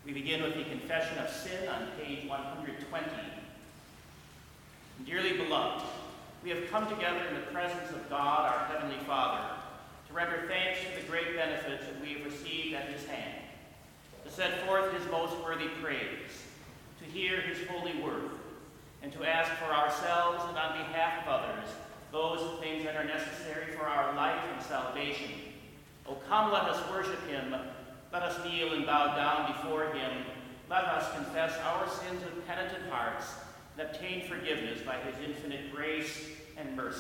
We begin with the Confession of Sin on page 120. Dearly beloved, we have come together in the presence of God, our Heavenly Father, to render thanks for the great benefits that we have received at his hand, to set forth his most worthy praise, to hear his holy word, and to ask for ourselves and on behalf of others those things that are necessary for our life and salvation. O come, let us worship him. Let us kneel and bow down before him. Let us confess our sins with penitent hearts and obtain forgiveness by his infinite grace and mercy.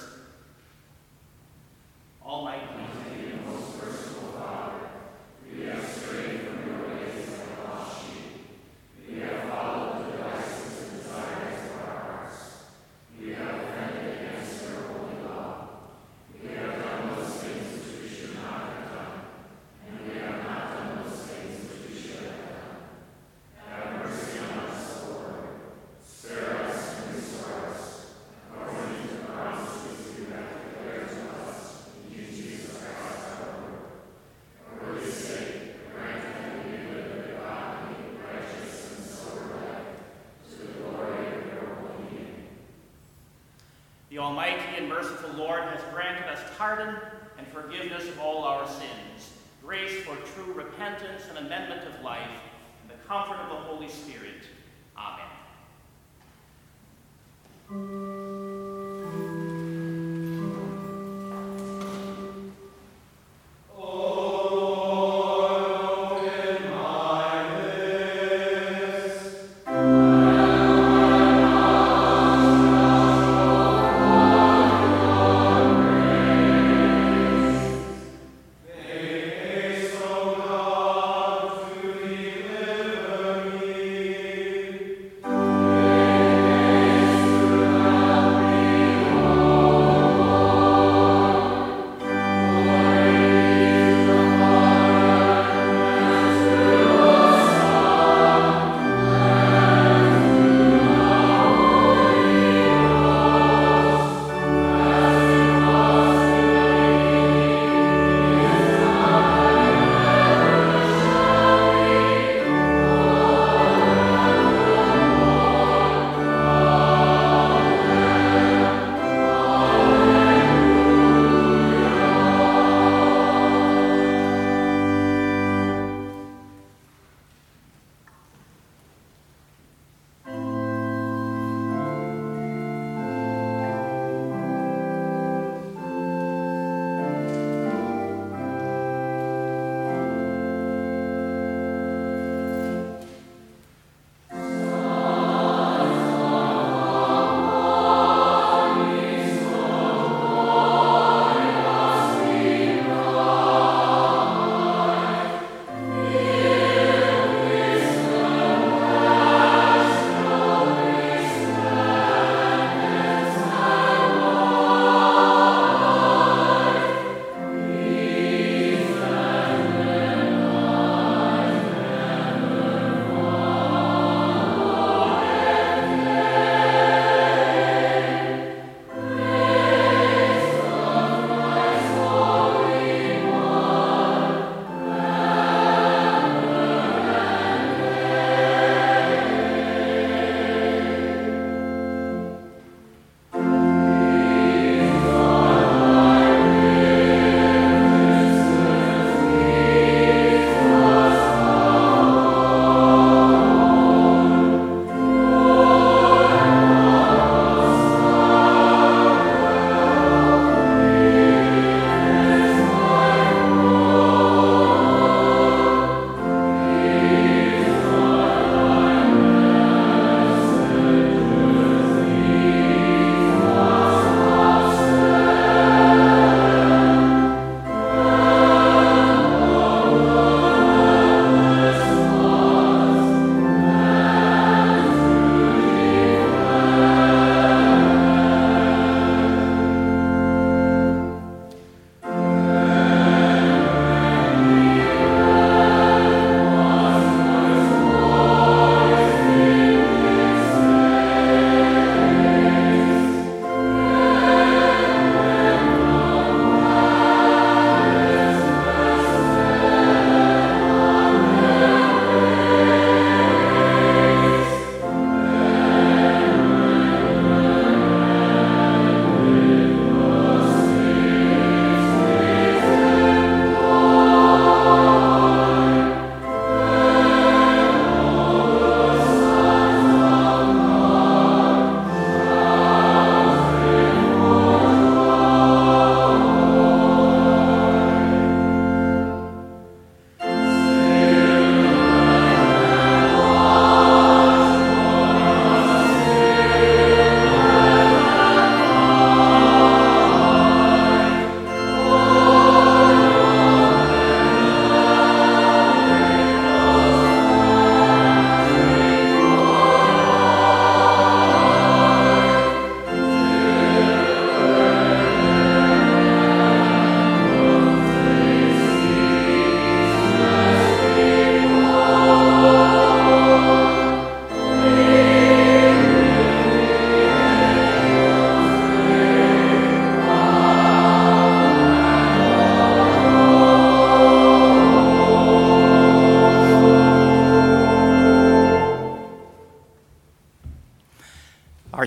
Almighty and most merciful Father, we have strayed from your ways like lost sheep. We have followed the devices and desires of our hearts. We have offended against your holy law. We have done those things which we should not have done, and we have not done those things which we should have done. Have mercy on us, O Lord. Spare us and restore us, according to the promises you have declared to us in Jesus Christ our Lord. For his sake, grant that we may live a godly, righteous, and sober life, to the glory of your holy name. The Almighty and merciful Lord has granted us pardon and forgiveness of all our sins, grace for true repentance and amendment of life, and the comfort of the Holy Spirit. Amen. Amen.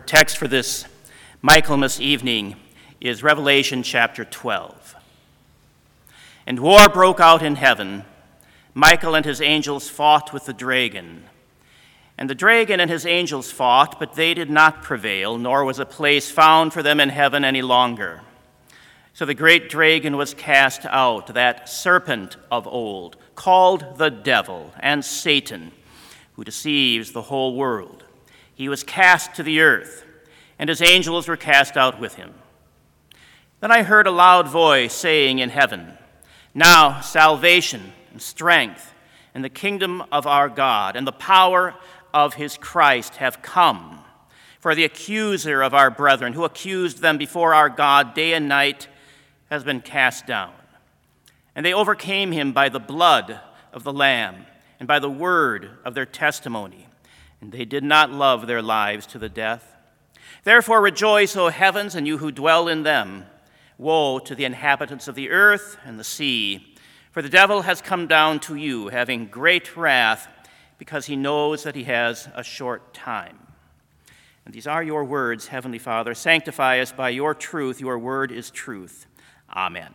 text for this Michaelmas evening is Revelation chapter 12. And war broke out in heaven. Michael and his angels fought with the dragon. And the dragon and his angels fought, but they did not prevail, nor was a place found for them in heaven any longer. So the great dragon was cast out, that serpent of old, called the devil and Satan, who deceives the whole world. He was cast to the earth, and his angels were cast out with him. Then I heard a loud voice saying in heaven, "Now salvation and strength and the kingdom of our God and the power of his Christ have come. For the accuser of our brethren, who accused them before our God day and night, has been cast down. And they overcame him by the blood of the Lamb and by the word of their testimony, and they did not love their lives to the death. Therefore rejoice, O heavens, and you who dwell in them. Woe to the inhabitants of the earth and the sea, for the devil has come down to you, having great wrath, because he knows that he has a short time." And these are your words, Heavenly Father. Sanctify us by your truth. Your word is truth. Amen.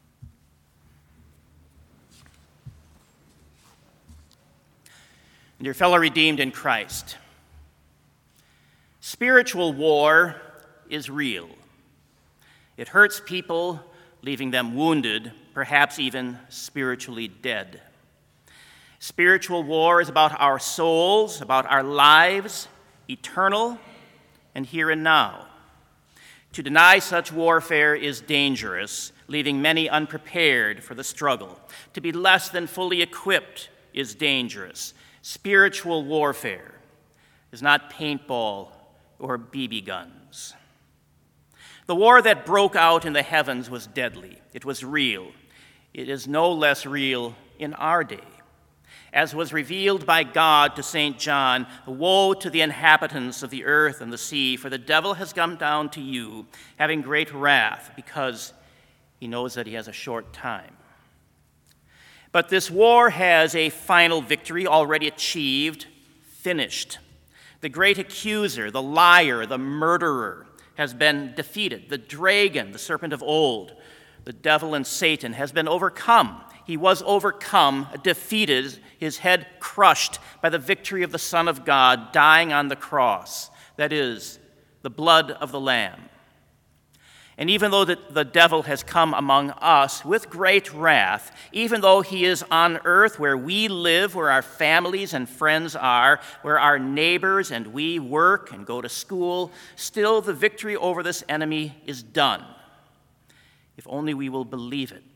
Dear fellow redeemed in Christ, spiritual war is real. It hurts people, leaving them wounded, perhaps even spiritually dead. Spiritual war is about our souls, about our lives, eternal and here and now. To deny such warfare is dangerous, leaving many unprepared for the struggle. To be less than fully equipped is dangerous. Spiritual warfare is not paintball or BB guns. The war that broke out in the heavens was deadly. It was real. It is no less real in our day. As was revealed by God to St. John, "Woe to the inhabitants of the earth and the sea, for the devil has come down to you, having great wrath, because he knows that he has a short time." But this war has a final victory already achieved, finished. The great accuser, the liar, the murderer has been defeated. The dragon, the serpent of old, the devil and Satan has been overcome. He was overcome, defeated, his head crushed by the victory of the Son of God dying on the cross. That is, the blood of the Lamb. And even though the devil has come among us with great wrath, even though he is on earth where we live, where our families and friends are, where our neighbors and we work and go to school, still the victory over this enemy is done, if only we will believe it.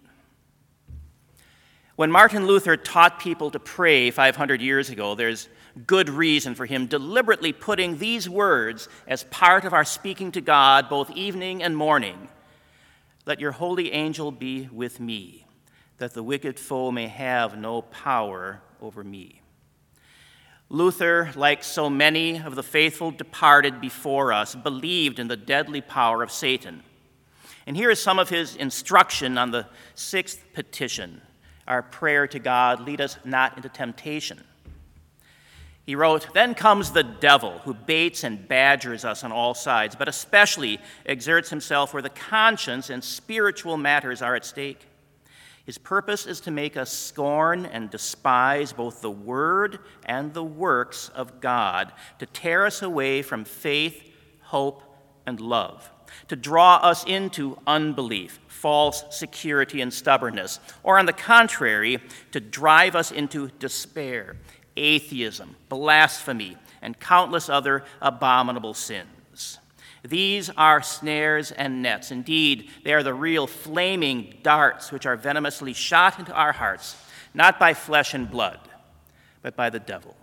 When Martin Luther taught people to pray 500 years ago, there's good reason for him deliberately putting these words as part of our speaking to God both evening and morning. "Let your holy angel be with me, that the wicked foe may have no power over me." Luther, like so many of the faithful departed before us, believed in the deadly power of Satan. And here is some of his instruction on the sixth petition, our prayer to God, "Lead us not into temptation." He wrote, "Then comes the devil, who baits and badgers us on all sides, but especially exerts himself where the conscience and spiritual matters are at stake. His purpose is to make us scorn and despise both the word and the works of God, to tear us away from faith, hope, and love, to draw us into unbelief, false security, and stubbornness, or on the contrary, to drive us into despair, atheism, blasphemy, and countless other abominable sins. These are snares and nets. Indeed, they are the real flaming darts which are venomously shot into our hearts, not by flesh and blood, but by the devil."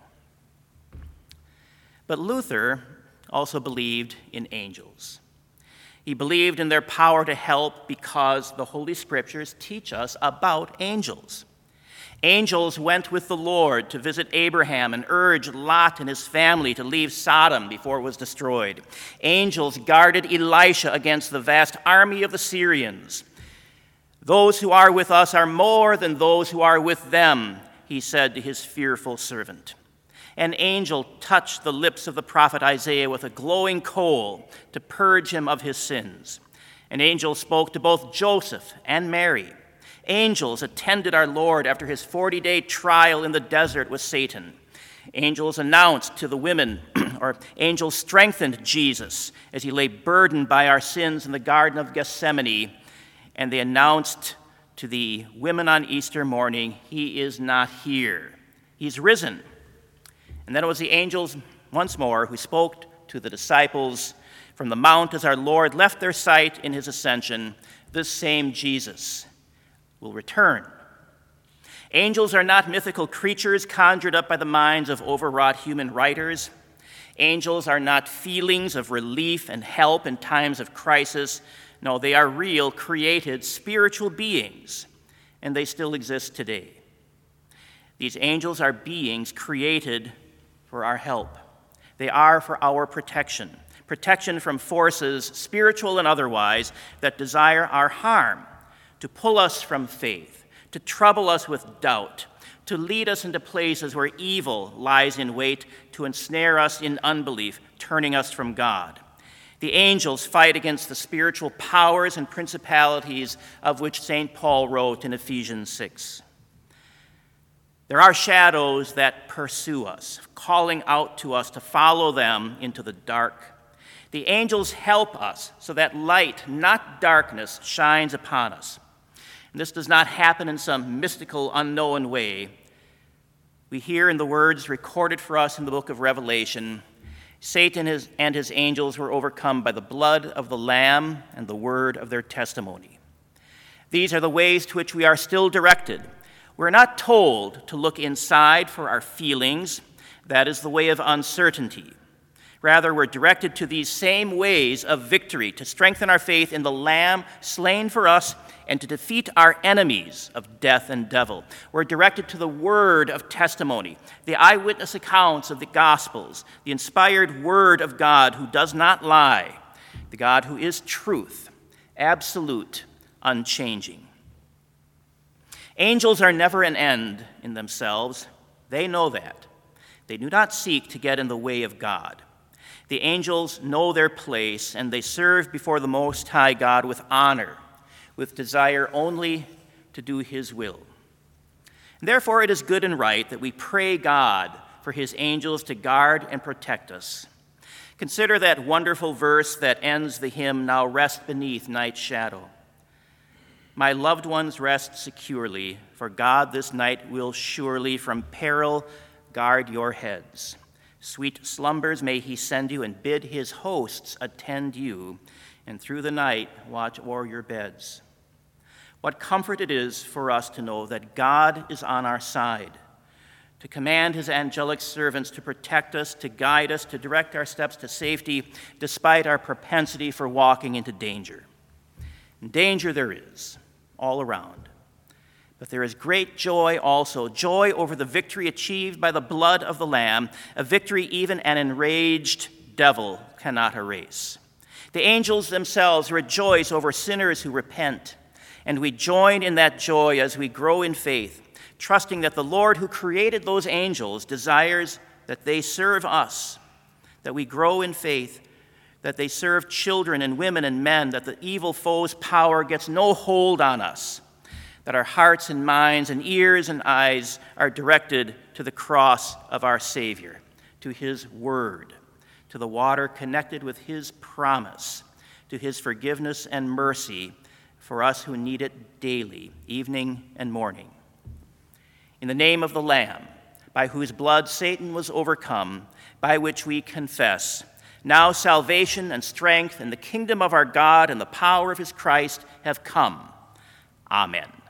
But Luther also believed in angels. He believed in their power to help because the Holy Scriptures teach us about angels. Angels went with the Lord to visit Abraham and urge Lot and his family to leave Sodom before it was destroyed. Angels guarded Elisha against the vast army of the Syrians. "Those who are with us are more than those who are with them," he said to his fearful servant. An angel touched the lips of the prophet Isaiah with a glowing coal to purge him of his sins. An angel spoke to both Joseph and Mary. Angels attended our Lord after his 40-day trial in the desert with Satan. Angels announced to the women, or angels strengthened Jesus as he lay burdened by our sins in the Garden of Gethsemane, and they announced to the women on Easter morning, he is not here. He's risen. And then it was the angels once more who spoke to the disciples from the mount as our Lord left their sight in his ascension. This same Jesus will return. Angels are not mythical creatures conjured up by the minds of overwrought human writers. Angels are not feelings of relief and help in times of crisis. No, they are real, created, spiritual beings, and they still exist today. These angels are beings created for our help. They are for our protection from forces, spiritual and otherwise, that desire our harm, to pull us from faith, to trouble us with doubt, to lead us into places where evil lies in wait, to ensnare us in unbelief, turning us from God. The angels fight against the spiritual powers and principalities of which St. Paul wrote in Ephesians 6. There are shadows that pursue us, calling out to us to follow them into the dark. The angels help us so that light, not darkness, shines upon us. And this does not happen in some mystical, unknown way. We hear in the words recorded for us in the book of Revelation, Satan and his angels were overcome by the blood of the Lamb and the word of their testimony. These are the ways to which we are still directed. We're not told to look inside for our feelings. That is the way of uncertainty. Rather, we're directed to these same ways of victory, to strengthen our faith in the Lamb slain for us and to defeat our enemies of death and devil. We're directed to the word of testimony, the eyewitness accounts of the Gospels, the inspired word of God who does not lie, the God who is truth, absolute, unchanging. Angels are never an end in themselves. They know that. They do not seek to get in the way of God. The angels know their place, and they serve before the Most High God with honor, with desire only to do his will. And therefore, it is good and right that we pray God for his angels to guard and protect us. Consider that wonderful verse that ends the hymn, "Now Rest Beneath Night's Shadow." My loved ones rest securely, for God this night will surely from peril guard your heads. Sweet slumbers may he send you, and bid his hosts attend you, and through the night watch o'er your beds. What comfort it is for us to know that God is on our side, to command his angelic servants to protect us, to guide us, to direct our steps to safety, despite our propensity for walking into danger. And danger there is, all around. But there is great joy also, joy over the victory achieved by the blood of the Lamb, a victory even an enraged devil cannot erase. The angels themselves rejoice over sinners who repent, and we join in that joy as we grow in faith, trusting that the Lord who created those angels desires that they serve us, that we grow in faith, that they serve children and women and men, that the evil foe's power gets no hold on us, that our hearts and minds and ears and eyes are directed to the cross of our Savior, to his word, to the water connected with his promise, to his forgiveness and mercy for us who need it daily, evening and morning. In the name of the Lamb, by whose blood Satan was overcome, by which we confess, now salvation and strength and the kingdom of our God and the power of his Christ have come. Amen.